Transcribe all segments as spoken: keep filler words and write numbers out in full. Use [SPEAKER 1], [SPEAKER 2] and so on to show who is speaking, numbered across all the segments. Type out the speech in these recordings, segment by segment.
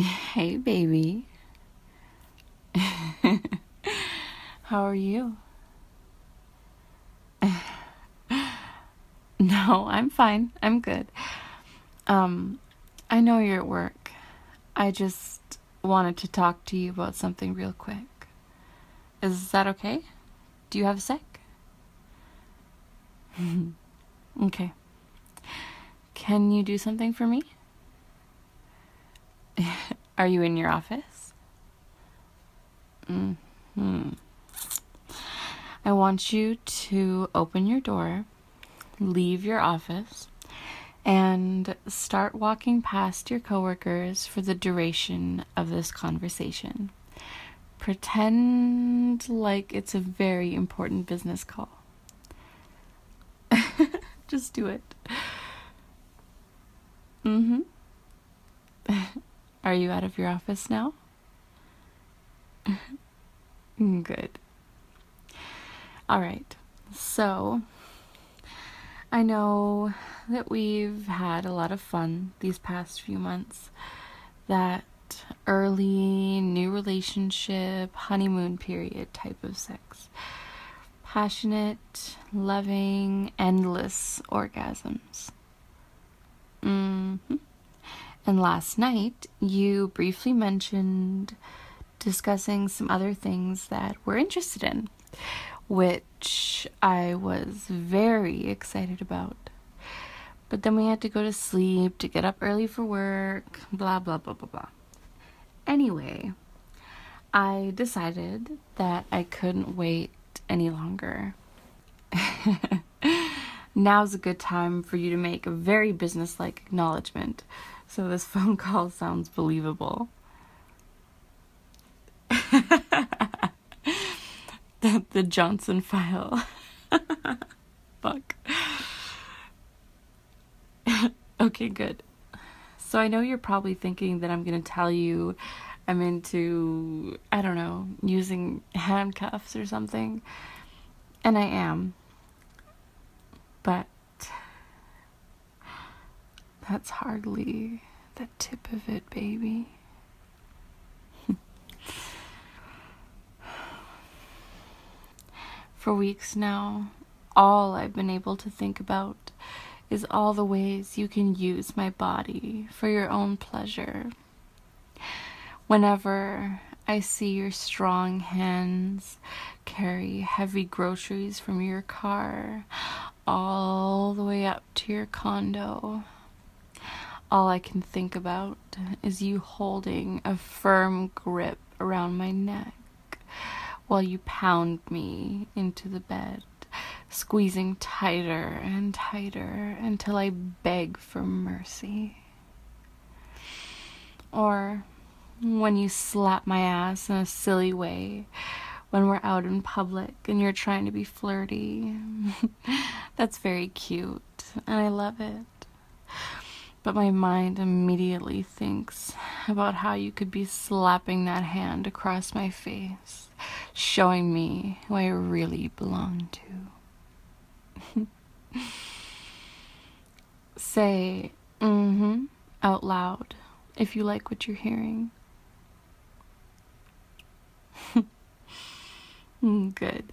[SPEAKER 1] Hey, baby. How are you? No, I'm fine. I'm good. Um, I know you're at work. I just wanted to talk to you about something real quick. Is that okay? Do you have a sec? Okay. Can you do something for me? Are you in your office? Mm-hmm. I want you to open your door, leave your office, and start walking past your coworkers for the duration of this conversation. Pretend like it's a very important business call. Just do it. Mm-hmm. Are you out of your office now? Good. All right. So, I know that we've had a lot of fun these past few months. That early new relationship, honeymoon period type of sex. Passionate, loving, endless orgasms. Mm-hmm. And last night, you briefly mentioned discussing some other things that we're interested in, which I was very excited about. But then we had to go to sleep to get up early for work, blah, blah, blah, blah, blah. Anyway, I decided that I couldn't wait any longer. Now's a good time for you to make a very businesslike acknowledgement, so this phone call sounds believable. the, the Johnson file. Fuck. Okay, good. So I know you're probably thinking that I'm going to tell you I'm into, I don't know, using handcuffs or something. And I am. But that's hardly the tip of it, baby. For weeks now, all I've been able to think about is all the ways you can use my body for your own pleasure. Whenever I see your strong hands carry heavy groceries from your car all the way up to your condo, all I can think about is you holding a firm grip around my neck while you pound me into the bed, squeezing tighter and tighter until I beg for mercy. Or when you slap my ass in a silly way when we're out in public and you're trying to be flirty. That's very cute, and I love it. But my mind immediately thinks about how you could be slapping that hand across my face, showing me who I really belong to. Say, mm-hmm, out loud, if you like what you're hearing. Good.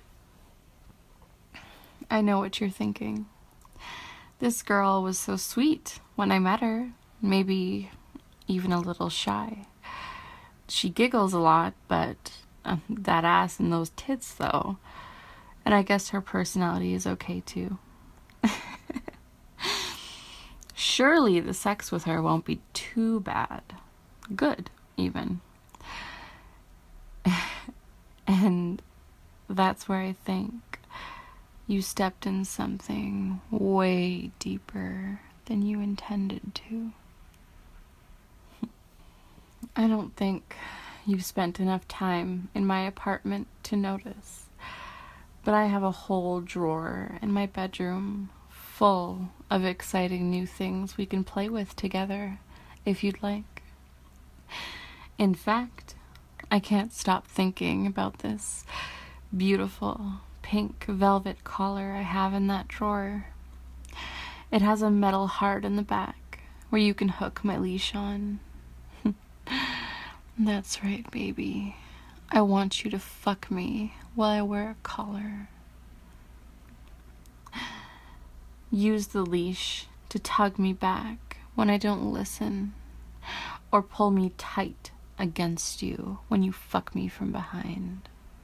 [SPEAKER 1] I know what you're thinking. This girl was so sweet when I met her, maybe even a little shy. She giggles a lot, but uh, that ass and those tits, though. And I guess her personality is okay, too. Surely the sex with her won't be too bad. Good, even. And that's where I think you stepped in something way deeper than you intended to. I don't think you've spent enough time in my apartment to notice, but I have a whole drawer in my bedroom full of exciting new things we can play with together, if you'd like. In fact, I can't stop thinking about this beautiful pink velvet collar I have in that drawer. It has a metal heart in the back where you can hook my leash on. That's right, baby. I want you to fuck me while I wear a collar. Use the leash to tug me back when I don't listen, or pull me tight against you when you fuck me from behind.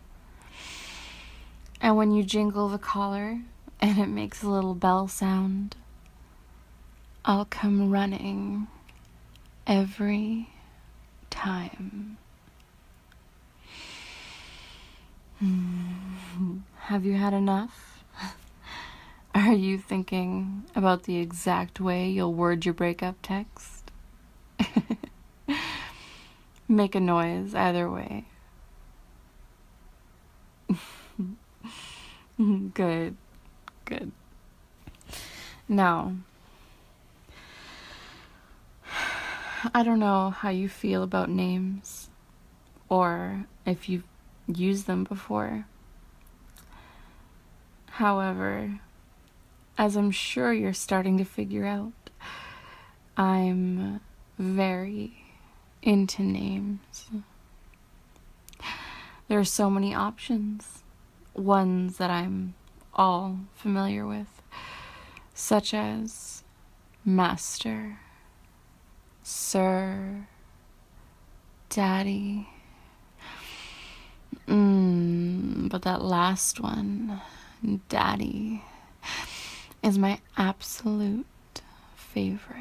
[SPEAKER 1] And when you jingle the collar and it makes a little bell sound, I'll come running every time. Hmm. Have you had enough? Are you thinking about the exact way you'll word your breakup text? Make a noise either way. Good, good. Now, I don't know how you feel about names, or if you've used them before. However, as I'm sure you're starting to figure out, I'm very into names. There are so many options, ones that I'm all familiar with, such as Master, Sir, Daddy. Mm, but that last one, Daddy, is my absolute favorite.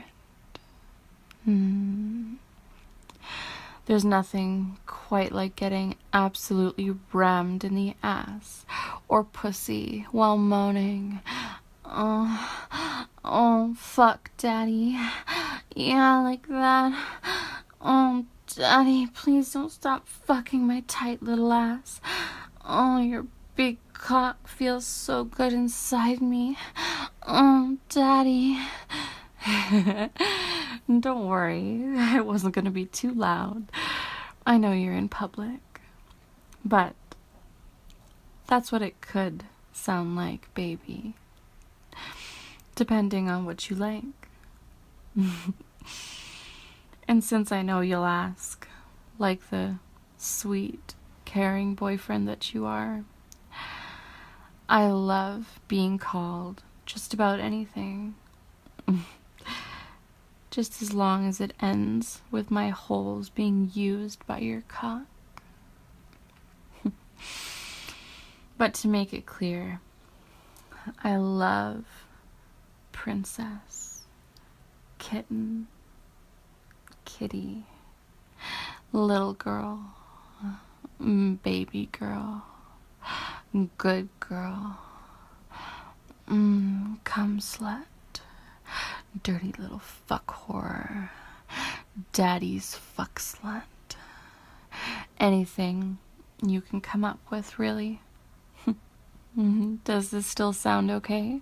[SPEAKER 1] Mm. There's nothing quite like getting absolutely rammed in the ass or pussy while moaning, "Oh, oh, fuck, Daddy. Yeah, like that. Oh, Daddy, please don't stop fucking my tight little ass. Oh, your big cock feels so good inside me. Oh, Daddy." Don't worry, it wasn't going to be too loud. I know you're in public. But that's what it could sound like, baby. Depending on what you like. And since I know you'll ask, like the sweet, caring boyfriend that you are, I love being called just about anything. Just as long as it ends with my holes being used by your cock. But to make it clear, I love princess, kitten, kitty, little girl, baby girl, good girl, mm, cum slut, dirty little fuck whore, daddy's fuck slut. Anything you can come up with, really. Does this still sound okay?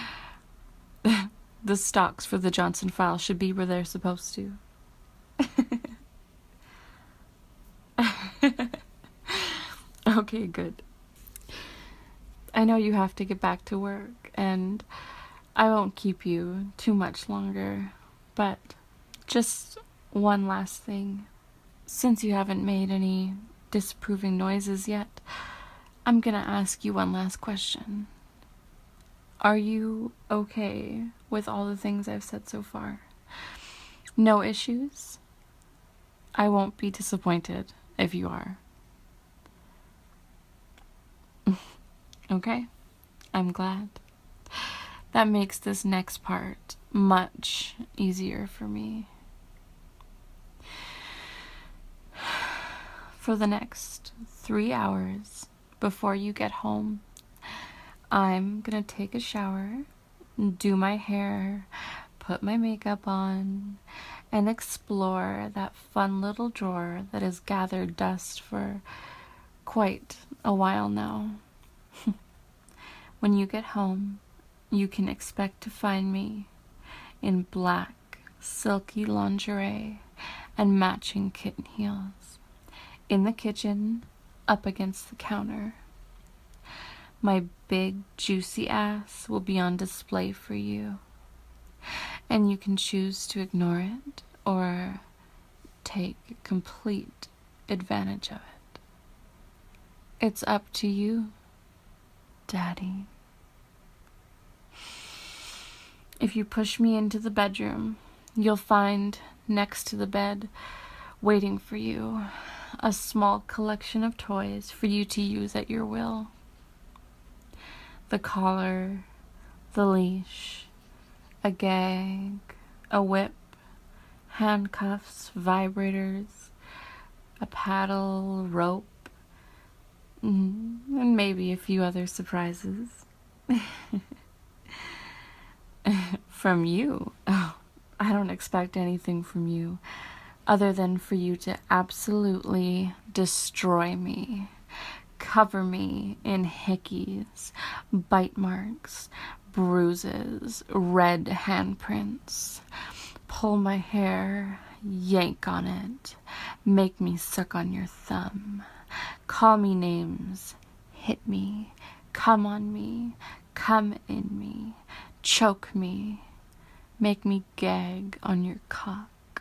[SPEAKER 1] The stocks for the Johnson file should be where they're supposed to. Okay, good. I know you have to get back to work, and I won't keep you too much longer, but just one last thing. Since you haven't made any disapproving noises yet, I'm gonna ask you one last question. Are you okay with all the things I've said so far? No issues? I won't be disappointed if you are. Okay, I'm glad. That makes this next part much easier for me. For the next three hours before you get home, I'm gonna take a shower, do my hair, put my makeup on, and explore that fun little drawer that has gathered dust for quite a while now. When you get home, you can expect to find me in black, silky lingerie and matching kitten heels, in the kitchen, up against the counter. My big, juicy ass will be on display for you, and you can choose to ignore it or take complete advantage of it. It's up to you, Daddy. If you push me into the bedroom, you'll find next to the bed, waiting for you, a small collection of toys for you to use at your will. The collar, the leash, a gag, a whip, handcuffs, vibrators, a paddle, rope, and maybe a few other surprises. From you? Oh, I don't expect anything from you other than for you to absolutely destroy me. Cover me in hickeys, bite marks, bruises, red handprints. Pull my hair, yank on it, make me suck on your thumb. Call me names, hit me, come on me, come in me, choke me, make me gag on your cock.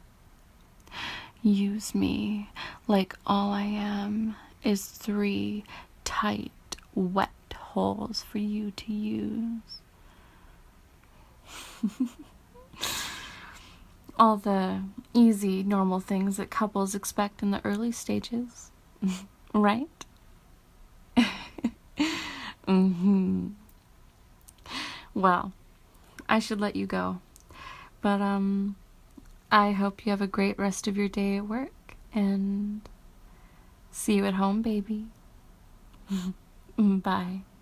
[SPEAKER 1] Use me like all I am is three tight, wet holes for you to use. All the easy, normal things that couples expect in the early stages, right? Mm-hmm. Well, I should let you go, but um, I hope you have a great rest of your day at work, and see you at home, baby. Bye.